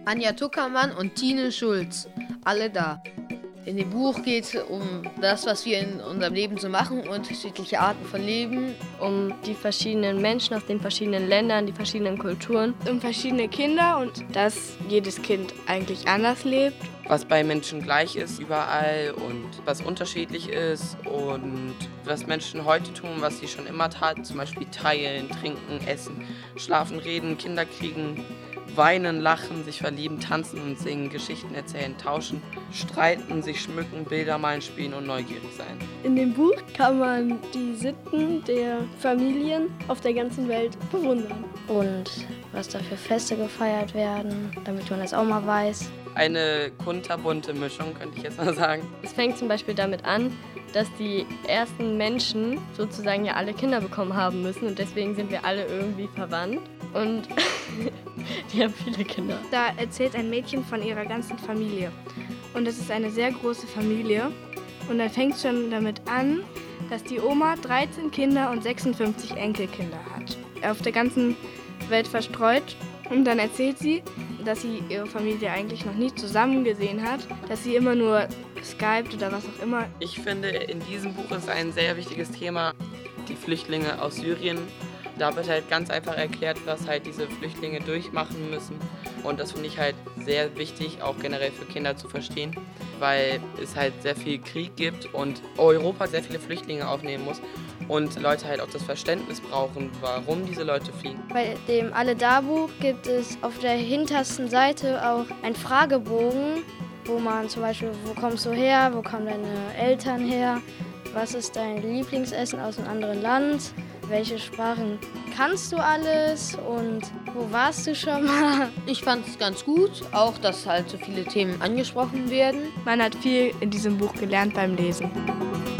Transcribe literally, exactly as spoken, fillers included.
Anja Tuckermann und Tine Schulz, alle da. In dem Buch geht es um das, was wir in unserem Leben so machen, unterschiedliche Arten von Leben. Um die verschiedenen Menschen aus den verschiedenen Ländern, die verschiedenen Kulturen. Um verschiedene Kinder und dass jedes Kind eigentlich anders lebt. Was bei Menschen gleich ist überall und was unterschiedlich ist und was Menschen heute tun, was sie schon immer taten, zum Beispiel teilen, trinken, essen, schlafen, reden, Kinder kriegen, weinen, lachen, sich verlieben, tanzen und singen, Geschichten erzählen, tauschen, streiten, sich schmücken, Bilder malen, spielen und neugierig sein. In dem Buch kann man die Sitten der Familien auf der ganzen Welt bewundern. Und was da für Feste gefeiert werden, damit man das auch mal weiß. Eine kunterbunte Mischung, könnte ich jetzt mal sagen. Es fängt zum Beispiel damit an, dass die ersten Menschen sozusagen ja alle Kinder bekommen haben müssen und deswegen sind wir alle irgendwie verwandt und die haben viele Kinder. Da erzählt ein Mädchen von ihrer ganzen Familie und es ist eine sehr große Familie und dann fängt es schon damit an, dass die Oma dreizehn Kinder und sechsundfünfzig Enkelkinder hat, auf der ganzen Welt verstreut und dann erzählt sie, dass sie ihre Familie eigentlich noch nie zusammen gesehen hat, dass sie immer nur skypt oder was auch immer. Ich finde, in diesem Buch ist ein sehr wichtiges Thema die Flüchtlinge aus Syrien. Da wird halt ganz einfach erklärt, was halt diese Flüchtlinge durchmachen müssen. Und das finde ich halt sehr wichtig, auch generell für Kinder zu verstehen, weil es halt sehr viel Krieg gibt und Europa sehr viele Flüchtlinge aufnehmen muss. Und Leute halt auch das Verständnis brauchen, warum diese Leute fliehen. Bei dem Alle-Da-Buch gibt es auf der hintersten Seite auch einen Fragebogen, wo man zum Beispiel, wo kommst du her, wo kommen deine Eltern her, was ist dein Lieblingsessen aus einem anderen Land, welche Sprachen kannst du alles und wo warst du schon mal? Ich fand es ganz gut, auch dass halt so viele Themen angesprochen werden. Man hat viel in diesem Buch gelernt beim Lesen.